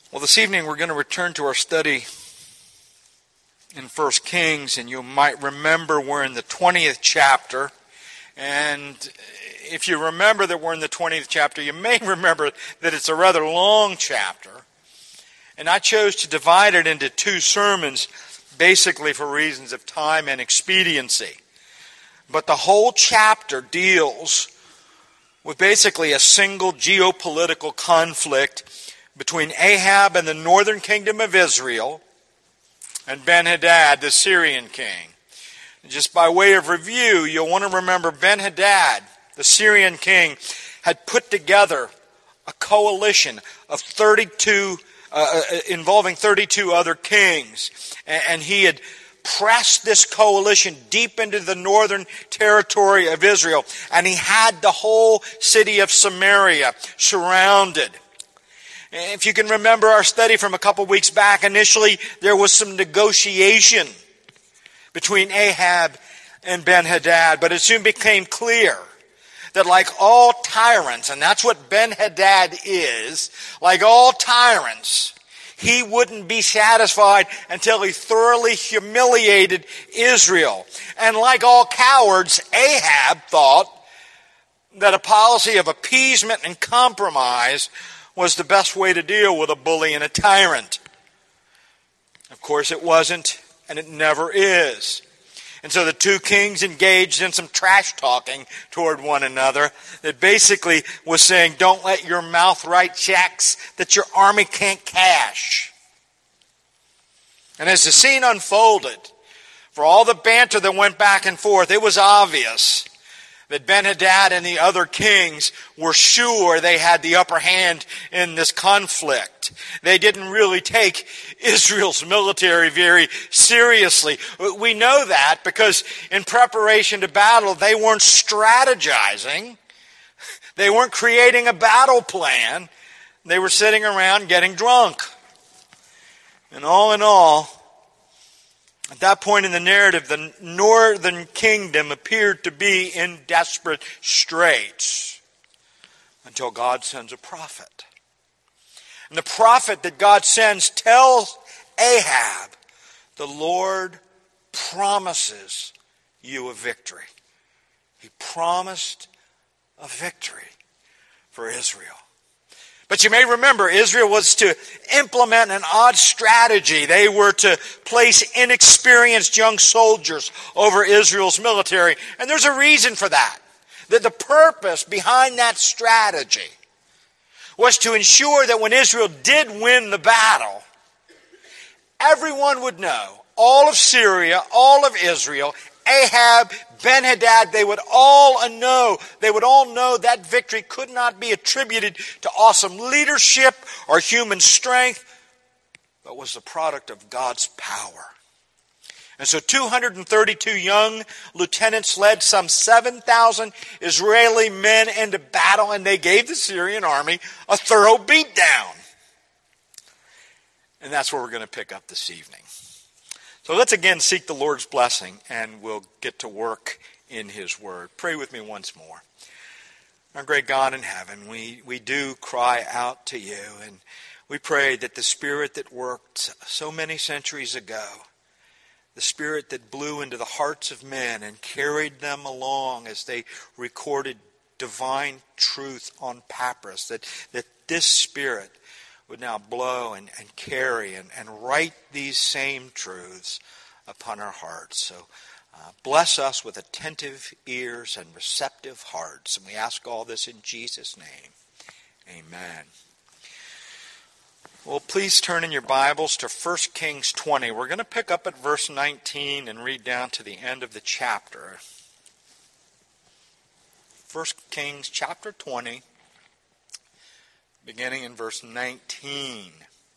Well, this evening we're going to return to our study in 1 Kings, and you might remember we're in the 20th chapter. And if you remember that we're in the 20th chapter, you may remember that it's a rather long chapter. And I chose to divide it into two sermons, basically for reasons of time and expediency. But the whole chapter deals with basically a single geopolitical conflict between Ahab and the northern kingdom of Israel and Ben-Hadad, the Syrian king. And just by way of review, you'll want to remember Ben-Hadad, the Syrian king, had put together a coalition of involving 32 other kings. And he had pressed this coalition deep into the northern territory of Israel. And he had the whole city of Samaria surrounded. If you can remember our study from a couple weeks back, initially there was some negotiation between Ahab and Ben-Hadad, but it soon became clear that like all tyrants, and that's what Ben-Hadad is, like all tyrants, he wouldn't be satisfied until he thoroughly humiliated Israel. And like all cowards, Ahab thought that a policy of appeasement and compromise was the best way to deal with a bully and a tyrant. Of course it wasn't, and it never is. And so the two kings engaged in some trash talking toward one another that basically was saying, don't let your mouth write checks that your army can't cash. And as the scene unfolded, for all the banter that went back and forth, it was obvious that Ben-Hadad and the other kings were sure they had the upper hand in this conflict. They didn't really take Israel's military very seriously. We know that because in preparation to battle, they weren't strategizing. They weren't creating a battle plan. They were sitting around getting drunk. And all in all, at that point in the narrative, the northern kingdom appeared to be in desperate straits until God sends a prophet. And the prophet that God sends tells Ahab, the Lord promises you a victory. He promised a victory for Israel. But you may remember, Israel was to implement an odd strategy. They were to place inexperienced young soldiers over Israel's military. And there's a reason for that. That the purpose behind that strategy was to ensure that when Israel did win the battle, everyone would know, all of Syria, all of Israel, Ahab, Ben-Hadad, they would all know that victory could not be attributed to awesome leadership or human strength, but was the product of God's power. And so 232 young lieutenants led some 7,000 Israeli men into battle, and they gave the Syrian army a thorough beatdown. And that's where we're going to pick up this evening. So let's again seek the Lord's blessing, and we'll get to work in His Word. Pray with me once more. Our great God in heaven, we do cry out to You, and we pray that the Spirit that worked so many centuries ago, the Spirit that blew into the hearts of men and carried them along as they recorded divine truth on papyrus, that this Spirit would now blow and carry and write these same truths upon our hearts. So bless us with attentive ears and receptive hearts. And we ask all this in Jesus' name. Amen. Well, please turn in your Bibles to 1 Kings 20. We're going to pick up at verse 19 and read down to the end of the chapter. 1 Kings chapter 20. Beginning in verse 19.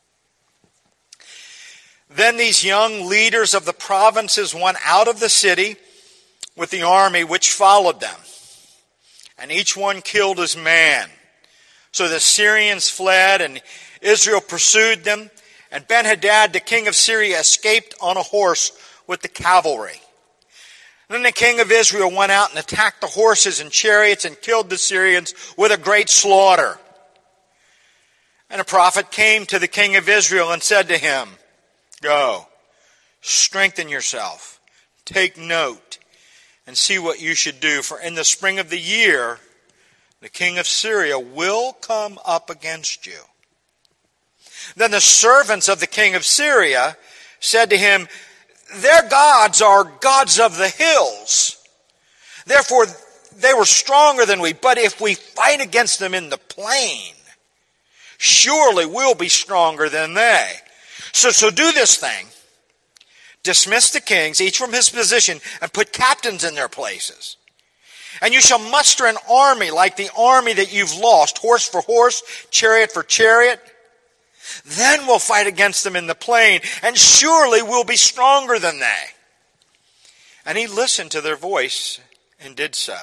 Then these young leaders of the provinces went out of the city with the army which followed them, and each one killed his man. So the Syrians fled, and Israel pursued them, and Ben-Hadad, the king of Syria, escaped on a horse with the cavalry. Then the king of Israel went out and attacked the horses and chariots and killed the Syrians with a great slaughter. And a prophet came to the king of Israel and said to him, "Go, strengthen yourself, take note, and see what you should do. For in the spring of the year, the king of Syria will come up against you." Then the servants of the king of Syria said to him, "Their gods are gods of the hills. Therefore, they were stronger than we. But if we fight against them in the plain, surely we'll be stronger than they. So do this thing. Dismiss the kings, each from his position, and put captains in their places. And you shall muster an army like the army that you've lost, horse for horse, chariot for chariot. Then we'll fight against them in the plain, and surely we'll be stronger than they." And he listened to their voice and did so.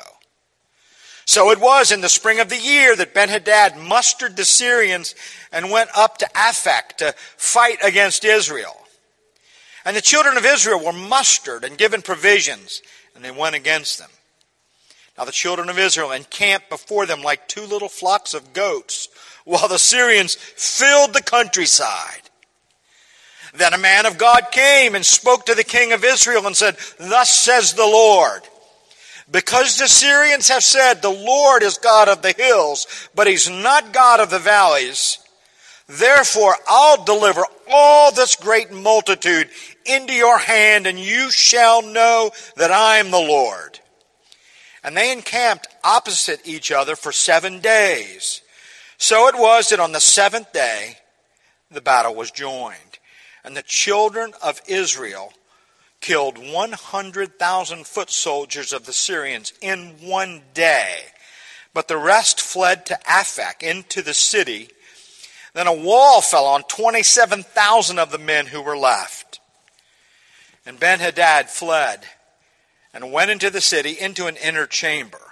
So it was in the spring of the year that Ben-Hadad mustered the Syrians and went up to Aphek to fight against Israel. And the children of Israel were mustered and given provisions, and they went against them. Now the children of Israel encamped before them like two little flocks of goats, while the Syrians filled the countryside. Then a man of God came and spoke to the king of Israel and said, "Thus says the Lord, because the Syrians have said, 'The Lord is God of the hills, but he's not God of the valleys,' therefore I'll deliver all this great multitude into your hand, and you shall know that I am the Lord." And they encamped opposite each other for 7 days. So it was that on the 7th day, the battle was joined. And the children of Israel killed 100,000 foot soldiers of the Syrians in one day. But the rest fled to Aphek into the city. Then a wall fell on 27,000 of the men who were left. And Ben-Hadad fled and went into the city, into an inner chamber.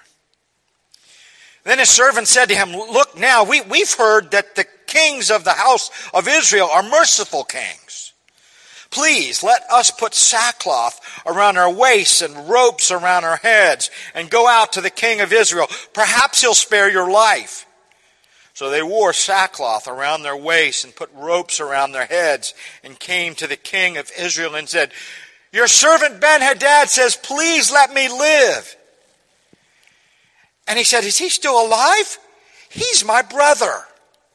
Then his servant said to him, "Look now, we've heard that the kings of the house of Israel are merciful kings. Please let us put sackcloth around our waists and ropes around our heads and go out to the king of Israel. Perhaps he'll spare your life." So they wore sackcloth around their waists and put ropes around their heads and came to the king of Israel and said, "Your servant Ben-Hadad says, 'Please let me live.'" And he said, "Is he still alive? He's my brother."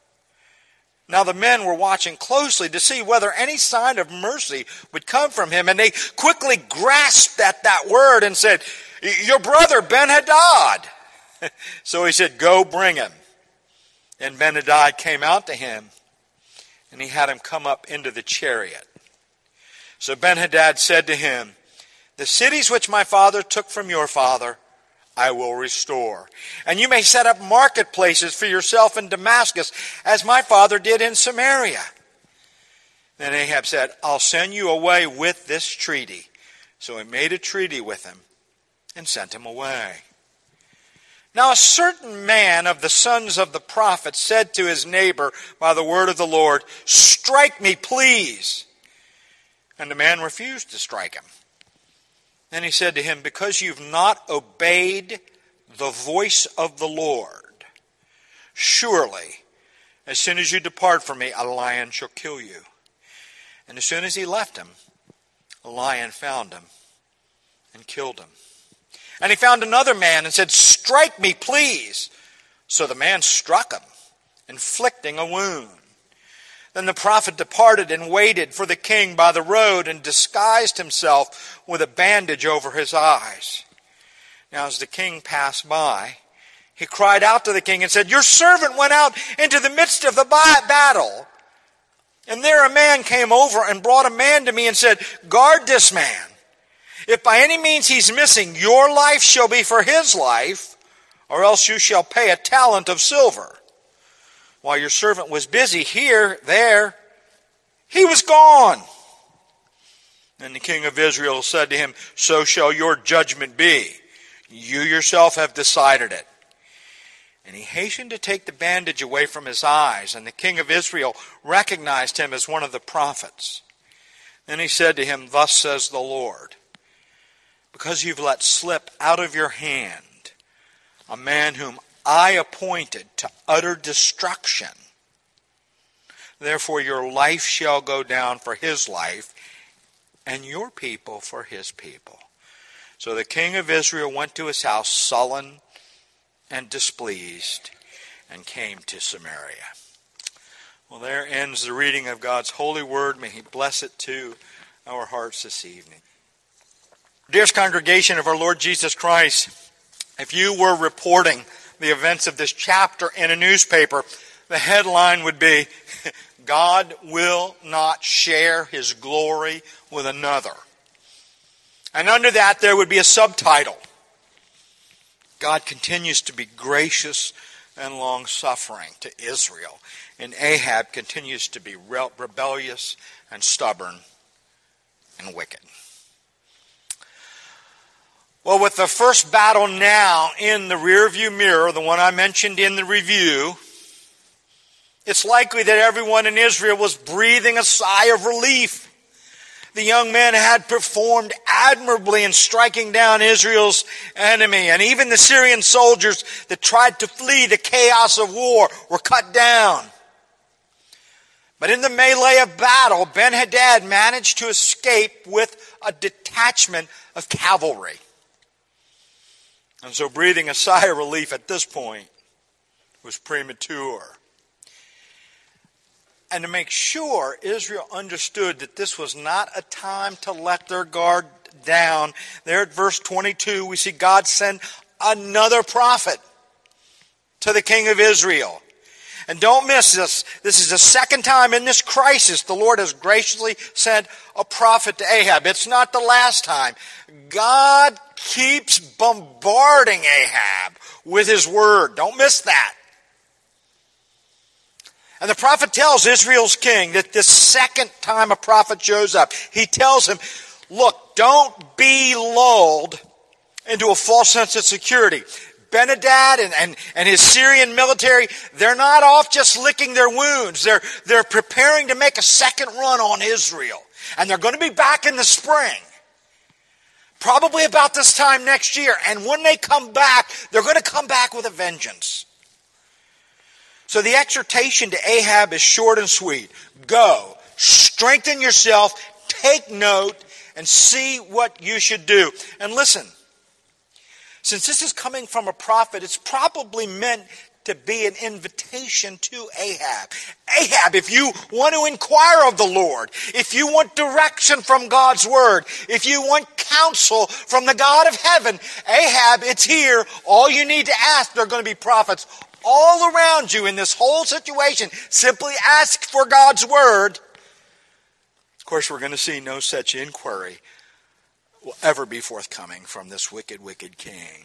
Now the men were watching closely to see whether any sign of mercy would come from him. And they quickly grasped at that word and said, "Your brother Ben-Hadad." So he said, "Go bring him." And Ben-Hadad came out to him, and he had him come up into the chariot. So Ben-Hadad said to him, "The cities which my father took from your father, I will restore. And you may set up marketplaces for yourself in Damascus, as my father did in Samaria." Then Ahab said, "I'll send you away with this treaty." So he made a treaty with him and sent him away. Now a certain man of the sons of the prophets said to his neighbor by the word of the Lord, "Strike me, please." And the man refused to strike him. Then he said to him, "Because you've not obeyed the voice of the Lord, surely, as soon as you depart from me, a lion shall kill you." And as soon as he left him, a lion found him and killed him. And he found another man and said, "Strike me, please." So the man struck him, inflicting a wound. Then the prophet departed and waited for the king by the road and disguised himself with a bandage over his eyes. Now as the king passed by, he cried out to the king and said, "Your servant went out into the midst of the battle. And there a man came over and brought a man to me and said, 'Guard this man. If by any means he's missing, your life shall be for his life, or else you shall pay a talent of silver.' While your servant was busy there, he was gone." And the king of Israel said to him, "So shall your judgment be. You yourself have decided it." And he hastened to take the bandage away from his eyes, and the king of Israel recognized him as one of the prophets. Then he said to him, "Thus says the Lord, because you've let slip out of your hand a man whom I appointed to utter destruction, Therefore your life shall go down for his life, and your people for his people. So the king of Israel went to his house sullen and displeased, and came to Samaria. Well, there ends the reading of God's holy word. May he bless it to our hearts this evening. Dearest congregation of our Lord Jesus Christ, if you were reporting the events of this chapter in a newspaper, the headline would be, God will not share his glory with another. And under that there would be a subtitle, God continues to be gracious and long-suffering to Israel, and Ahab continues to be rebellious and stubborn and wicked. Well, with the first battle now in the rearview mirror, the one I mentioned in the review, it's likely that everyone in Israel was breathing a sigh of relief. The young men had performed admirably in striking down Israel's enemy, and even the Syrian soldiers that tried to flee the chaos of war were cut down. But in the melee of battle, Ben-Hadad managed to escape with a detachment of cavalry. And so breathing a sigh of relief at this point was premature. And to make sure Israel understood that this was not a time to let their guard down, there at verse 22 we see God send another prophet to the king of Israel. And don't miss this. This is the second time in this crisis the Lord has graciously sent a prophet to Ahab. It's not the last time. God keeps bombarding Ahab with his word. Don't miss that. And the prophet tells Israel's king that this second time a prophet shows up, he tells him, look, don't be lulled into a false sense of security. Ben-Hadad and his Syrian military, they're not off just licking their wounds. They're preparing to make a second run on Israel. And they're going to be back in the spring. Probably about this time next year. And when they come back, they're going to come back with a vengeance. So the exhortation to Ahab is short and sweet. Go, strengthen yourself, take note, and see what you should do. And listen, since this is coming from a prophet, it's probably meant to be an invitation to Ahab. Ahab, if you want to inquire of the Lord, if you want direction from God's word, if you want counsel from the God of heaven, Ahab, it's here. All you need to ask, there are going to be prophets all around you in this whole situation. Simply ask for God's word. Of course, we're going to see no such inquiry will ever be forthcoming from this wicked, wicked king.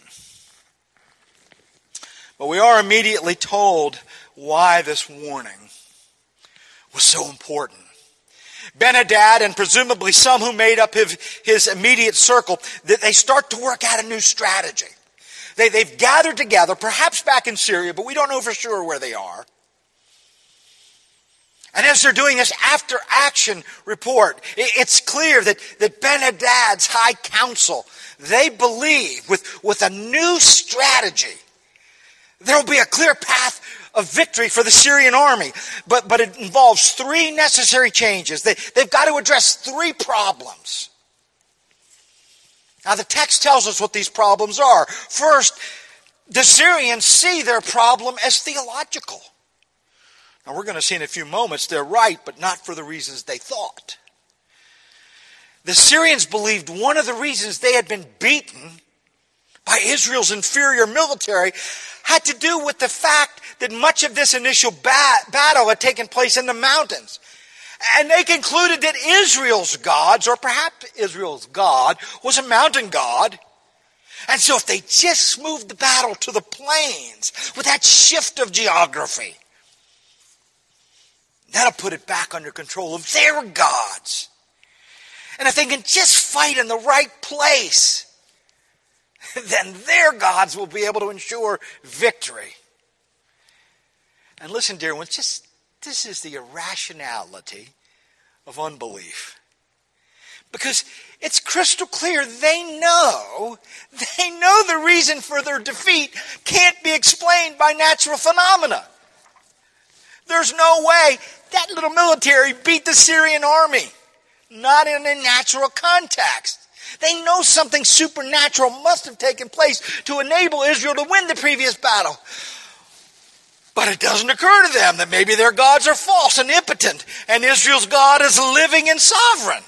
But we are immediately told why this warning was so important. Ben-Hadad and presumably some who made up his immediate circle, that they start to work out a new strategy. They've gathered together, perhaps back in Syria, but we don't know for sure where they are. And as they're doing this after-action report, it's clear that Ben-Hadad's high council, they believe with a new strategy, there will be a clear path of victory for the Syrian army. But it involves three necessary changes. They've got to address three problems. Now the text tells us what these problems are. First, the Syrians see their problem as theological. Now we're going to see in a few moments they're right, but not for the reasons they thought. The Syrians believed one of the reasons they had been beaten by Israel's inferior military had to do with the fact that much of this initial battle had taken place in the mountains. And they concluded that Israel's gods, or perhaps Israel's God, was a mountain god. And so if they just moved the battle to the plains with that shift of geography, that'll put it back under control of their gods. And if they can just fight in the right place, then their gods will be able to ensure victory. And listen, dear ones, this is the irrationality of unbelief. Because it's crystal clear they know the reason for their defeat can't be explained by natural phenomena. There's no way that little military beat the Syrian army. Not in a natural context. They know something supernatural must have taken place to enable Israel to win the previous battle. But it doesn't occur to them that maybe their gods are false and impotent, and Israel's God is living and sovereign.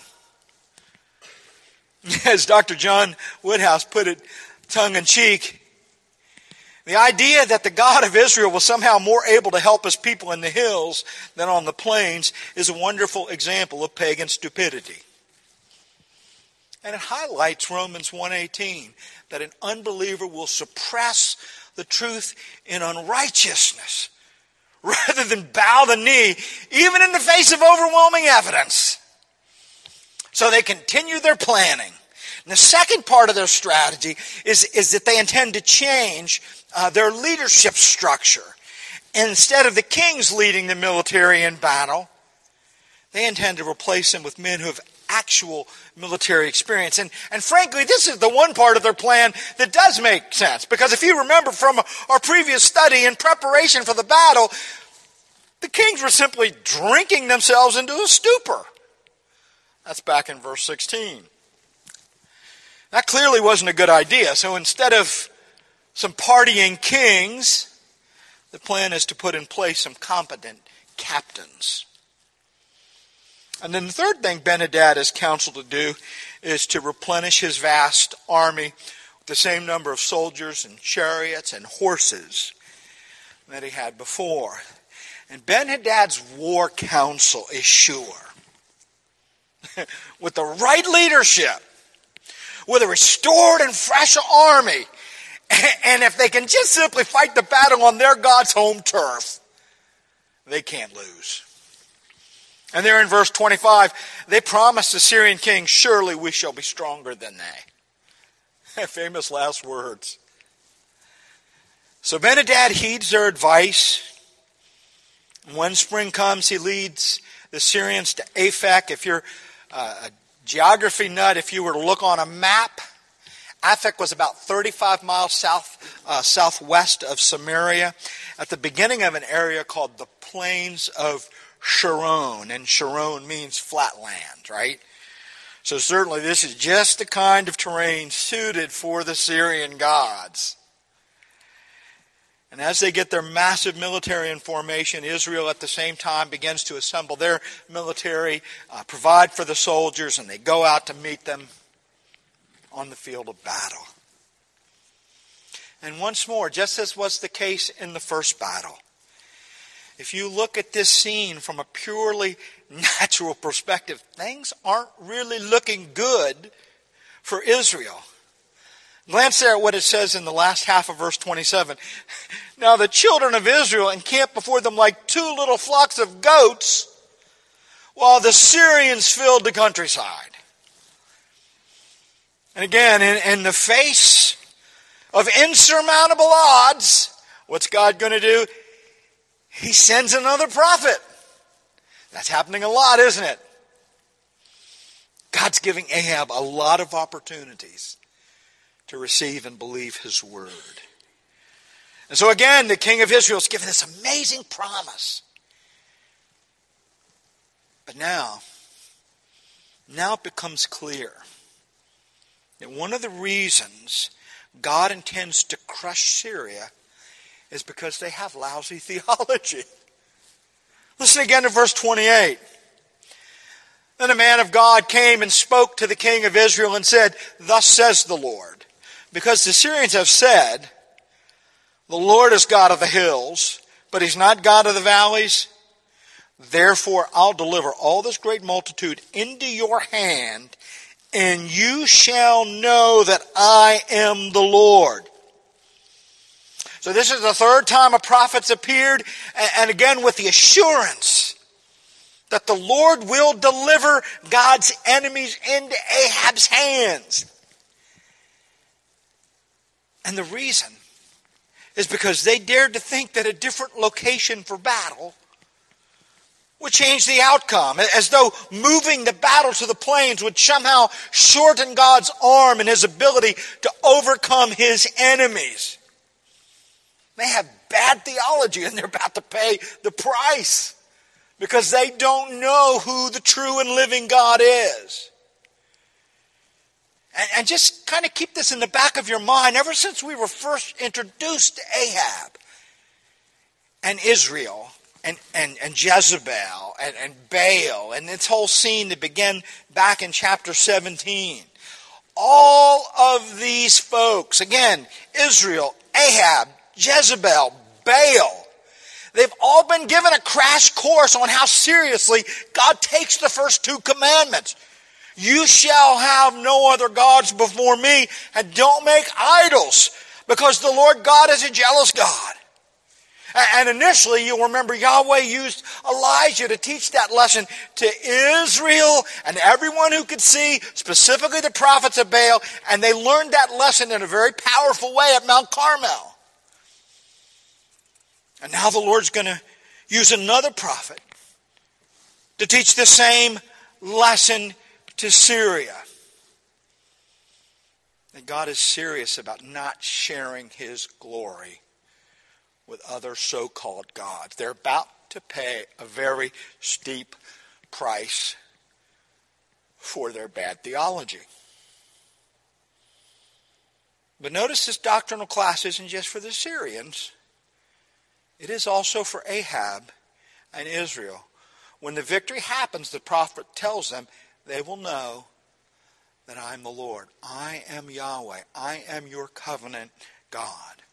As Dr. John Woodhouse put it, tongue-in-cheek, the idea that the God of Israel was somehow more able to help his people in the hills than on the plains is a wonderful example of pagan stupidity. And it highlights Romans 1:18, that an unbeliever will suppress the truth in unrighteousness rather than bow the knee, even in the face of overwhelming evidence. So they continue their planning. And the second part of their strategy is that they intend to change their leadership structure. Instead of the kings leading the military in battle, they intend to replace them with men who have actual military experience. And frankly, this is the one part of their plan that does make sense. Because if you remember from our previous study, in preparation for the battle, the kings were simply drinking themselves into a stupor. That's back in verse 16. That clearly wasn't a good idea. So instead of some partying kings, the plan is to put in place some competent captains. And then the third thing Ben-Hadad is counseled to do is to replenish his vast army with the same number of soldiers and chariots and horses that he had before. And Ben-Hadad's war counsel is sure. With the right leadership, with a restored and fresh army, and if they can just simply fight the battle on their God's home turf, they can't lose. And there in verse 25, they promised the Syrian king, surely we shall be stronger than they. Famous last words. So Ben-Hadad heeds their advice. When spring comes, he leads the Syrians to Aphek. If you're a geography nut, if you were to look on a map, Aphek was about 35 miles southwest of Samaria, at the beginning of an area called the Plains of Sharon, and Sharon means flat land, right? So certainly this is just the kind of terrain suited for the Syrian gods. And as they get their massive military in formation, Israel at the same time begins to assemble their military, provide for the soldiers, and they go out to meet them on the field of battle. And once more, just as was the case in the first battle, if you look at this scene from a purely natural perspective, things aren't really looking good for Israel. Glance there at what it says in the last half of verse 27. Now the children of Israel encamped before them like two little flocks of goats, while the Syrians filled the countryside. And again, in the face of insurmountable odds, what's God going to do? He sends another prophet. That's happening a lot, isn't it? God's giving Ahab a lot of opportunities to receive and believe his word. And so again, the king of Israel is given this amazing promise. But now it becomes clear that one of the reasons God intends to crush Syria is because they have lousy theology. Listen again to verse 28. Then a man of God came and spoke to the king of Israel and said, thus says the Lord, because the Syrians have said, the Lord is God of the hills, but he's not God of the valleys. Therefore, I'll deliver all this great multitude into your hand, and you shall know that I am the Lord. So this is the third time a prophet's appeared, and again with the assurance that the Lord will deliver God's enemies into Ahab's hands. And the reason is because they dared to think that a different location for battle would change the outcome, as though moving the battle to the plains would somehow shorten God's arm and his ability to overcome his enemies. They have bad theology, and they're about to pay the price because they don't know who the true and living God is. And just kind of keep this in the back of your mind. Ever since we were first introduced to Ahab and Israel and Jezebel and Baal and this whole scene that began back in chapter 17, all of these folks, again, Israel, Ahab, Jezebel, Baal, they've all been given a crash course on how seriously God takes the first two commandments. You shall have no other gods before me, and don't make idols, because the Lord God is a jealous God. And initially, you'll remember Yahweh used Elijah to teach that lesson to Israel and everyone who could see, specifically the prophets of Baal, and they learned that lesson in a very powerful way at Mount Carmel. And now the Lord's going to use another prophet to teach the same lesson to Syria. And God is serious about not sharing his glory with other so-called gods. They're about to pay a very steep price for their bad theology. But notice this doctrinal class isn't just for the Syrians. It is also for Ahab and Israel. When the victory happens, the prophet tells them, they will know that I am the Lord. I am Yahweh. I am your covenant God.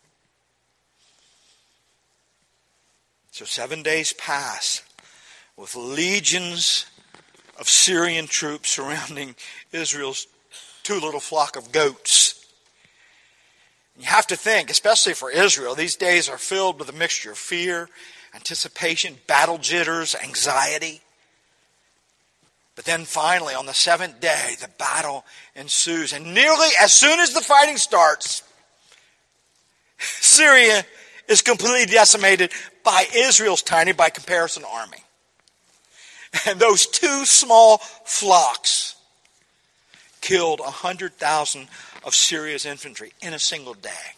So 7 days pass with legions of Syrian troops surrounding Israel's two little flock of goats. You have to think, especially for Israel, these days are filled with a mixture of fear, anticipation, battle jitters, anxiety. But then finally, on the seventh day, the battle ensues. And nearly as soon as the fighting starts, Syria is completely decimated by Israel's tiny, by comparison, army. And those two small flocks killed 100,000 of Syria's infantry in a single day.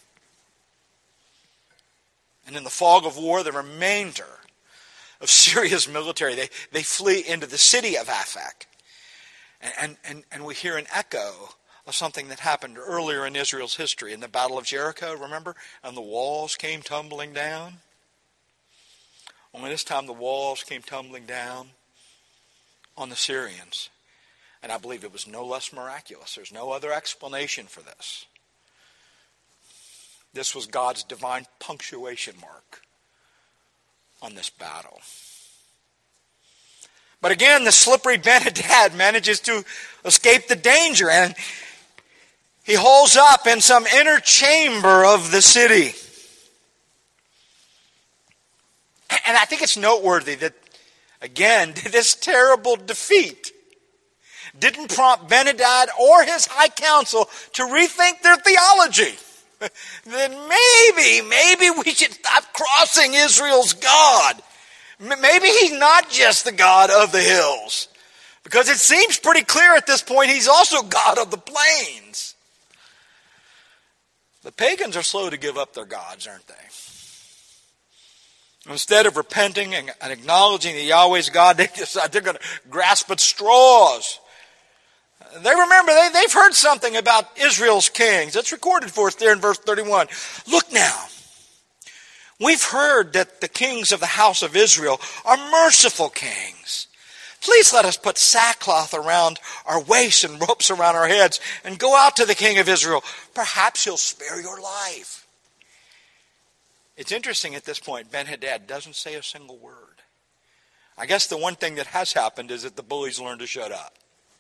And in the fog of war, the remainder of Syria's military, they flee into the city of Aphek. And we hear an echo of something that happened earlier in Israel's history, in the Battle of Jericho, remember? And the walls came tumbling down. Only this time the walls came tumbling down on the Syrians. And I believe it was no less miraculous. There's no other explanation for this. This was God's divine punctuation mark on this battle. But again, the slippery Ben-Hadad manages to escape the danger, and he holes up in some inner chamber of the city. And I think it's noteworthy that, again, this terrible defeat didn't prompt Ben-Hadad or his high council to rethink their theology. Then maybe we should stop crossing Israel's God. Maybe he's not just the God of the hills. Because it seems pretty clear at this point he's also God of the plains. The pagans are slow to give up their gods, aren't they? Instead of repenting and acknowledging that Yahweh's God, they decide they're going to grasp at straws. They remember, they've heard something about Israel's kings. It's recorded for us there in verse 31. Look now. We've heard that the kings of the house of Israel are merciful kings. Please let us put sackcloth around our waists and ropes around our heads and go out to the king of Israel. Perhaps he'll spare your life. It's interesting at this point, Ben-Hadad doesn't say a single word. I guess the one thing that has happened is that the bullies learned to shut up.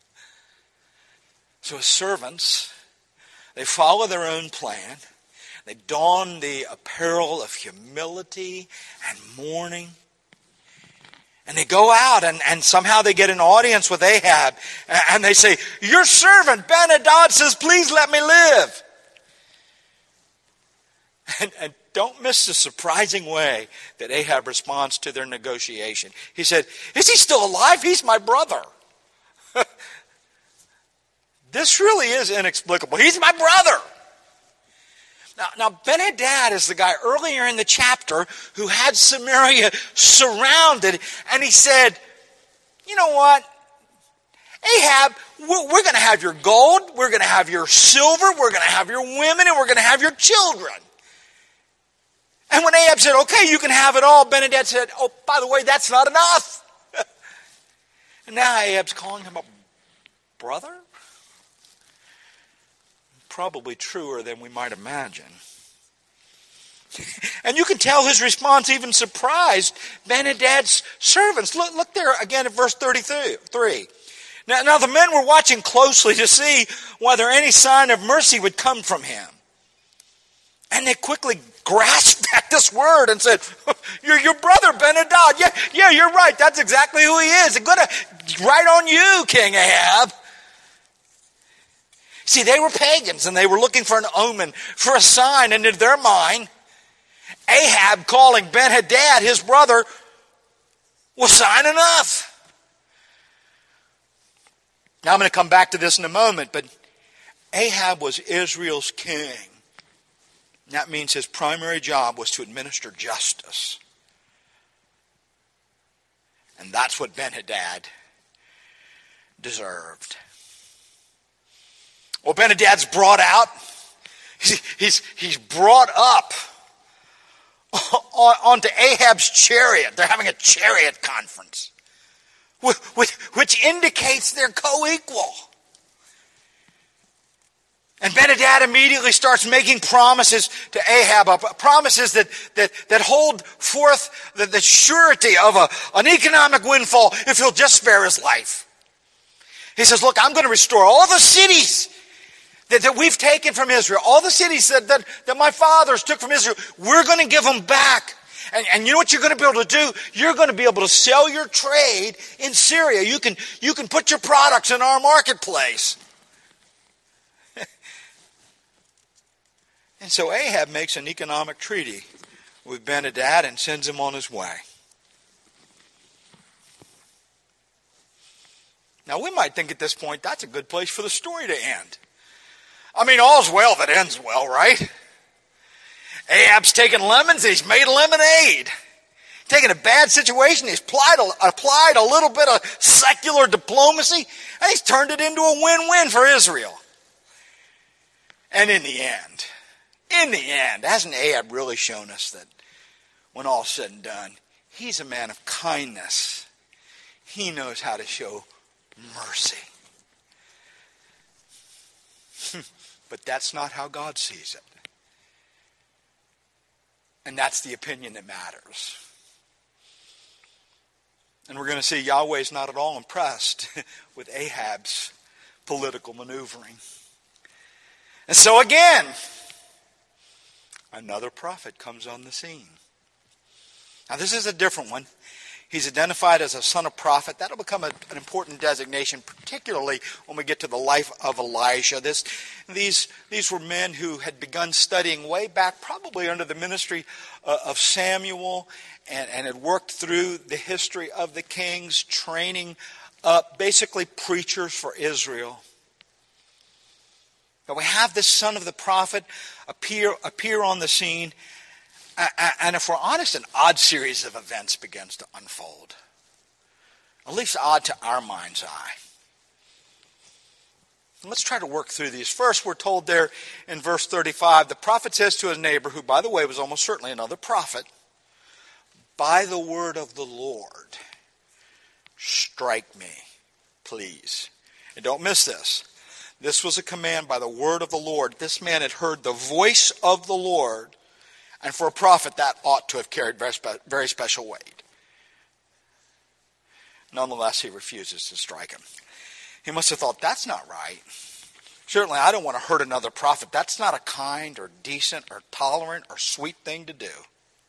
So his servants, they follow their own plan. They don the apparel of humility and mourning. And they go out and somehow they get an audience with Ahab. And they say, your servant Ben-Hadad says, please let me live. And don't miss the surprising way that Ahab responds to their negotiation. He said, is he still alive? He's my brother. This really is inexplicable. He's my brother. Now Ben-Hadad is the guy earlier in the chapter who had Samaria surrounded, and he said, you know what? Ahab, we're going to have your gold, we're going to have your silver, we're going to have your women, and we're going to have your children. And when Ahab said, okay, you can have it all, Ben-Hadad said, oh, by the way, that's not enough. And now Ahab's calling him a brother? Probably truer than we might imagine. And you can tell his response even surprised Ben-Hadad's servants. Look there again at verse 33. Now the men were watching closely to see whether any sign of mercy would come from him. And they quickly grasped at this word and said, you're your brother Ben-Hadad. Yeah, you're right. That's exactly who he is. It's going to right on you, King Ahab. See, they were pagans and they were looking for an omen, for a sign. And in their mind, Ahab calling Ben-Hadad his brother was sign enough. Now I'm going to come back to this in a moment, but Ahab was Israel's king. That means his primary job was to administer justice. And that's what Ben-Hadad deserved. Well, Ben-Hadad's brought out. He's brought up onto Ahab's chariot. They're having a chariot conference, which indicates they're co-equal. And Ben-Hadad immediately starts making promises to Ahab, promises that hold forth the surety of an economic windfall if he'll just spare his life. He says, look, I'm going to restore all the cities that we've taken from Israel, all the cities that my fathers took from Israel. We're going to give them back. And you know what you're going to be able to do? You're going to be able to sell your trade in Syria. You can put your products in our marketplace. And so Ahab makes an economic treaty with Ben-Hadad and sends him on his way. Now we might think at this point that's a good place for the story to end. I mean, all's well that ends well, right? Ahab's taken lemons and he's made lemonade. Taking a bad situation, he's applied a little bit of secular diplomacy, and he's turned it into a win-win for Israel. And in the end, hasn't Ahab really shown us that when all's said and done, he's a man of kindness. He knows how to show mercy. But that's not how God sees it. And that's the opinion that matters. And we're going to see Yahweh's not at all impressed with Ahab's political maneuvering. And so again, another prophet comes on the scene. Now this is a different one. He's identified as a son of prophet. That'll become an important designation, particularly when we get to the life of Elijah. These were men who had begun studying way back, probably under the ministry of Samuel, and had worked through the history of the kings, training up basically preachers for Israel. But we have this son of the prophet appear on the scene. And if we're honest, an odd series of events begins to unfold. At least odd to our mind's eye. And let's try to work through these. First, we're told there in verse 35, the prophet says to his neighbor, who by the way was almost certainly another prophet, by the word of the Lord, strike me, please. And don't miss this. This was a command by the word of the Lord. This man had heard the voice of the Lord. And for a prophet, that ought to have carried very special weight. Nonetheless, he refuses to strike him. He must have thought, that's not right. Certainly, I don't want to hurt another prophet. That's not a kind or decent or tolerant or sweet thing to do.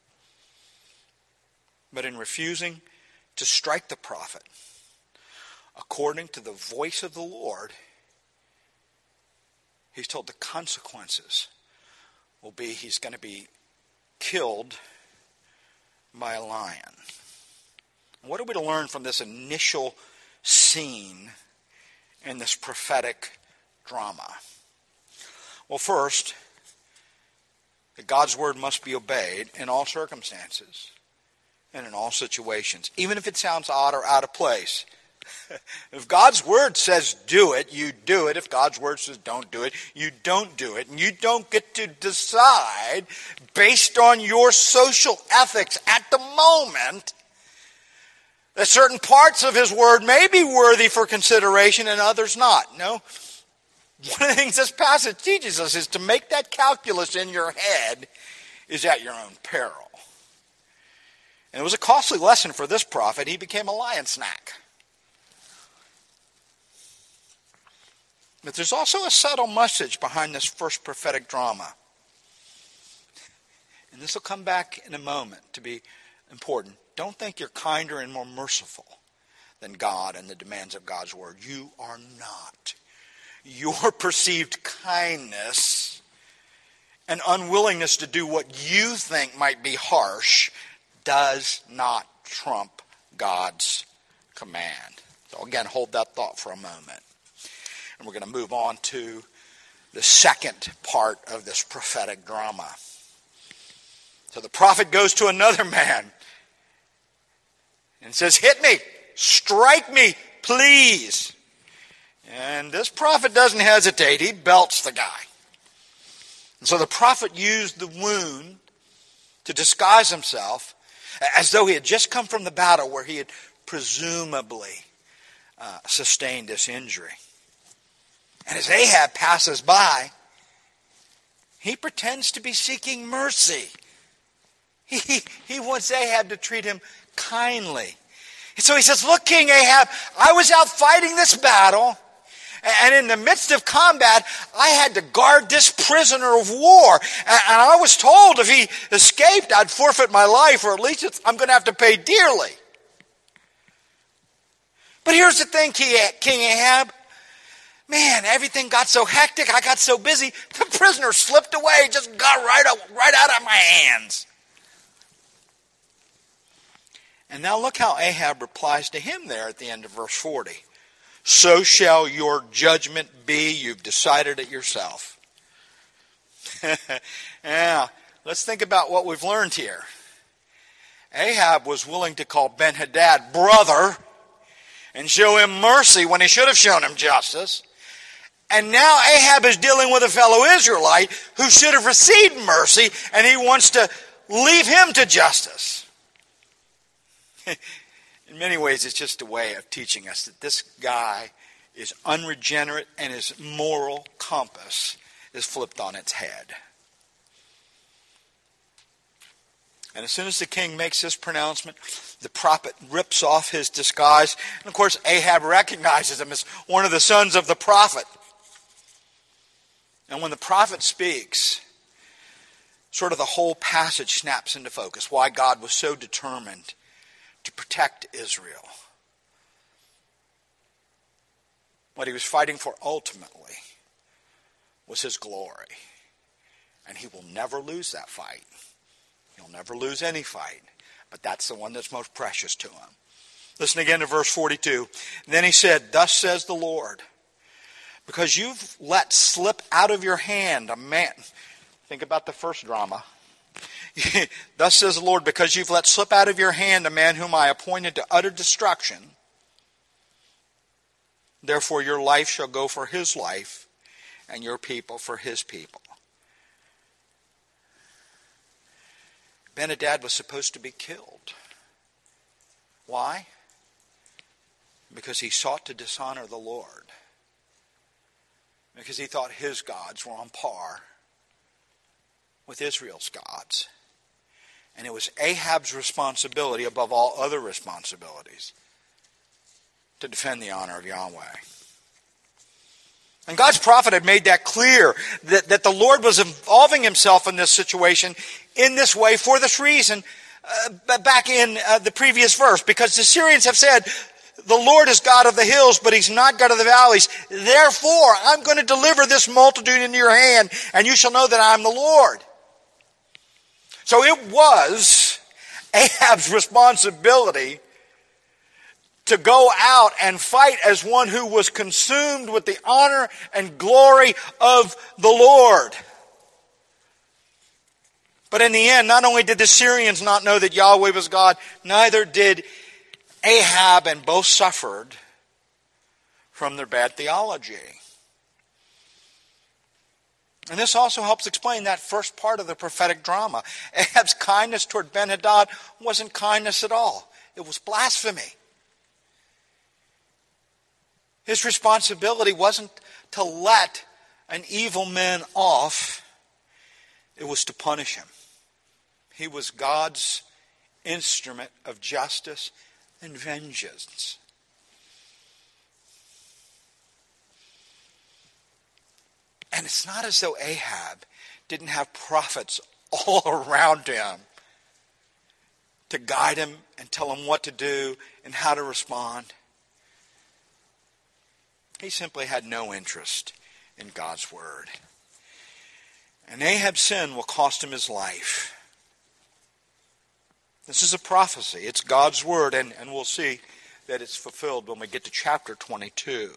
But in refusing to strike the prophet, according to the voice of the Lord, he's told the consequences will be he's going to be killed by a lion. What are we to learn from this initial scene in this prophetic drama? Well, first, that God's word must be obeyed in all circumstances and in all situations, even if it sounds odd or out of place. If God's word says do it, you do it. If God's word says don't do it, you don't do it. And you don't get to decide based on your social ethics at the moment that certain parts of his word may be worthy for consideration and others not. No. One of the things this passage teaches us is to make that calculus in your head is at your own peril. And it was a costly lesson for this prophet. He became a lion snack. But there's also a subtle message behind this first prophetic drama. And this will come back in a moment to be important. Don't think you're kinder and more merciful than God and the demands of God's word. You are not. Your perceived kindness and unwillingness to do what you think might be harsh does not trump God's command. So again, hold that thought for a moment. And we're going to move on to the second part of this prophetic drama. So the prophet goes to another man and says, hit me, strike me, please. And this prophet doesn't hesitate. He belts the guy. And so the prophet used the wound to disguise himself as though he had just come from the battle where he had presumably sustained this injury. And as Ahab passes by, he pretends to be seeking mercy. He wants Ahab to treat him kindly. And so he says, look, King Ahab, I was out fighting this battle, and in the midst of combat, I had to guard this prisoner of war. And I was told if he escaped, I'd forfeit my life, or at least I'm going to have to pay dearly. But here's the thing, King Ahab. Man, everything got so hectic, I got so busy, the prisoner slipped away, just got right out of my hands. And now look how Ahab replies to him there at the end of verse 40. So shall your judgment be, you've decided it yourself. Now, let's think about what we've learned here. Ahab was willing to call Ben-Hadad brother and show him mercy when he should have shown him justice. And now Ahab is dealing with a fellow Israelite who should have received mercy, and he wants to leave him to justice. In many ways, it's just a way of teaching us that this guy is unregenerate and his moral compass is flipped on its head. And as soon as the king makes this pronouncement, the prophet rips off his disguise. And of course, Ahab recognizes him as one of the sons of the prophet. And when the prophet speaks, sort of the whole passage snaps into focus. Why God was so determined to protect Israel. What he was fighting for ultimately was his glory. And he will never lose that fight. He'll never lose any fight. But that's the one that's most precious to him. Listen again to verse 42. Then he said, thus says the Lord, because you've let slip out of your hand a man. Think about the first drama. Thus says the Lord, because you've let slip out of your hand a man whom I appointed to utter destruction, therefore your life shall go for his life, and your people for his people. Ben-Hadad was supposed to be killed. Why? Because he sought to dishonor the Lord. Because he thought his gods were on par with Israel's gods. And it was Ahab's responsibility, above all other responsibilities, to defend the honor of Yahweh. And God's prophet had made that clear, that the Lord was involving himself in this situation in this way for this reason, back in the previous verse. Because the Syrians have said, the Lord is God of the hills, but he's not God of the valleys. Therefore, I'm going to deliver this multitude into your hand, and you shall know that I'm the Lord. So it was Ahab's responsibility to go out and fight as one who was consumed with the honor and glory of the Lord. But in the end, not only did the Syrians not know that Yahweh was God, neither did Ahab, and both suffered from their bad theology. And this also helps explain that first part of the prophetic drama. Ahab's kindness toward Ben-Hadad wasn't kindness at all. It was blasphemy. His responsibility wasn't to let an evil man off. It was to punish him. He was God's instrument of justice and vengeance. And it's not as though Ahab didn't have prophets all around him to guide him and tell him what to do and how to respond. He simply had no interest in God's word. And Ahab's sin will cost him his life. This is a prophecy. It's God's word, and we'll see that it's fulfilled when we get to chapter 22.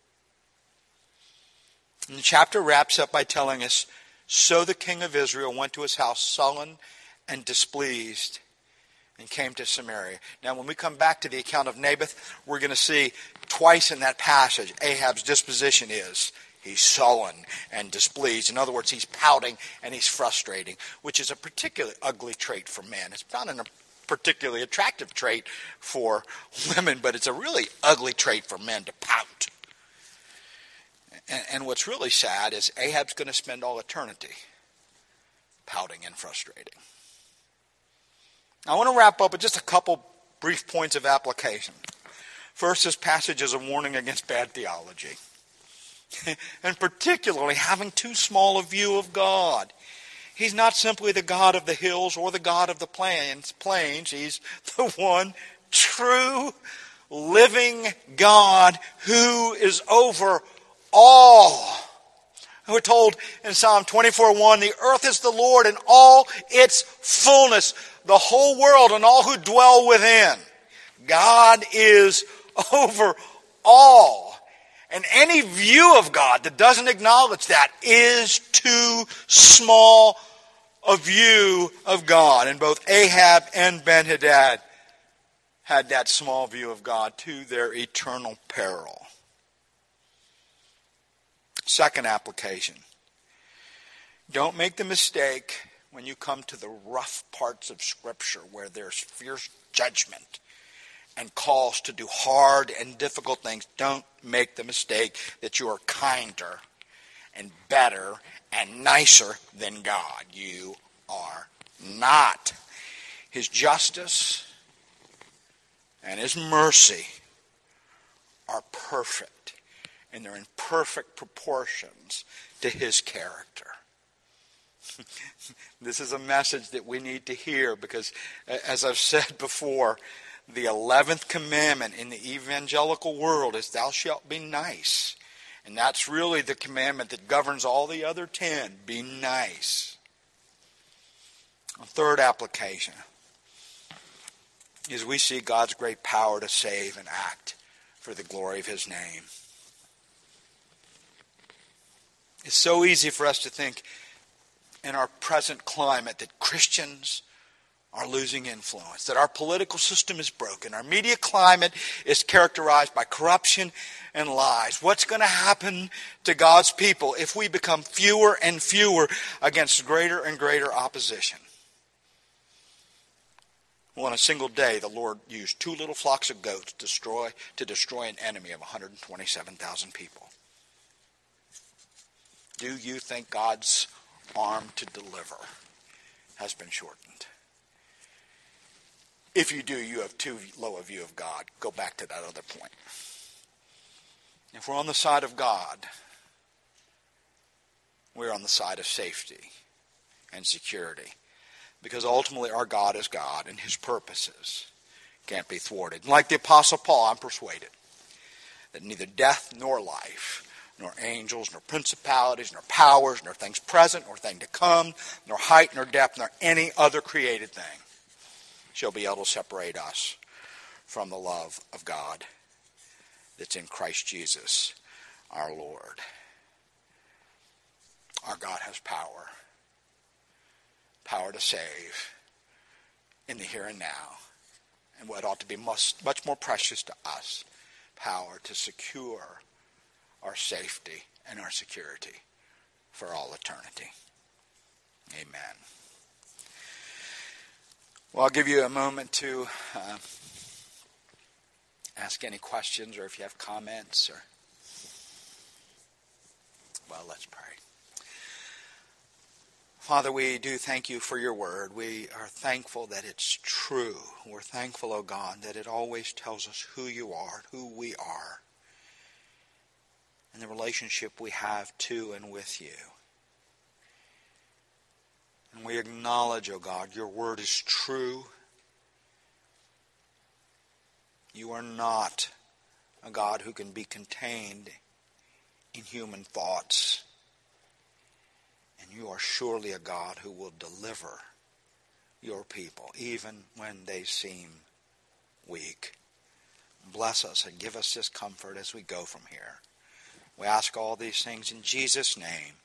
And the chapter wraps up by telling us, so the king of Israel went to his house sullen and displeased and came to Samaria. Now, when we come back to the account of Naboth, we're going to see twice in that passage Ahab's disposition is he's sullen and displeased. In other words, he's pouting and he's frustrating, which is a particularly ugly trait for men. It's not a particularly attractive trait for women, but it's a really ugly trait for men to pout. And what's really sad is Ahab's going to spend all eternity pouting and frustrating. I want to wrap up with just a couple brief points of application. First, this passage is a warning against bad theology, and particularly having too small a view of God. He's not simply the God of the hills or the God of the plains. He's the one true, living God who is over all. We're told in Psalm 24:1, the earth is the Lord and all its fullness, the whole world and all who dwell within. God is over all. And any view of God that doesn't acknowledge that is too small a view of God. And both Ahab and Ben-Hadad had that small view of God to their eternal peril. Second application. Don't make the mistake when you come to the rough parts of Scripture where there's fierce judgment and calls to do hard and difficult things. Don't make the mistake that you are kinder and better and nicer than God. You are not. His justice and His mercy are perfect, and they're in perfect proportions to His character. This is a message that we need to hear because, as I've said before, the 11th commandment in the evangelical world is thou shalt be nice. And that's really the commandment that governs all the other 10. Be nice. A third application is we see God's great power to save and act for the glory of His name. It's so easy for us to think in our present climate that Christians are losing influence, that our political system is broken, our media climate is characterized by corruption and lies. What's going to happen to God's people if we become fewer and fewer against greater and greater opposition? Well, in a single day, the Lord used 2 little flocks of goats to destroy an enemy of 127,000 people. Do you think God's arm to deliver has been shortened? If you do, you have too low a view of God. Go back to that other point. If we're on the side of God, we're on the side of safety and security. Because ultimately our God is God and His purposes can't be thwarted. Like the Apostle Paul, I'm persuaded that neither death nor life, nor angels, nor principalities, nor powers, nor things present, nor thing to come, nor height, nor depth, nor any other created thing shall be able to separate us from the love of God that's in Christ Jesus our Lord. Our God has power power to save in the here and now, and what ought to be much more precious to us, power to secure our safety and our security for all eternity. Amen. Well, I'll give you a moment to ask any questions, or if you have comments, or well, let's pray. Father, we do thank you for your word. We are thankful that it's true. We're thankful, O God, that it always tells us who you are, who we are, and the relationship we have to and with you. And we acknowledge, O God, your word is true. You are not a God who can be contained in human thoughts. And you are surely a God who will deliver your people, even when they seem weak. Bless us and give us this comfort as we go from here. We ask all these things in Jesus' name.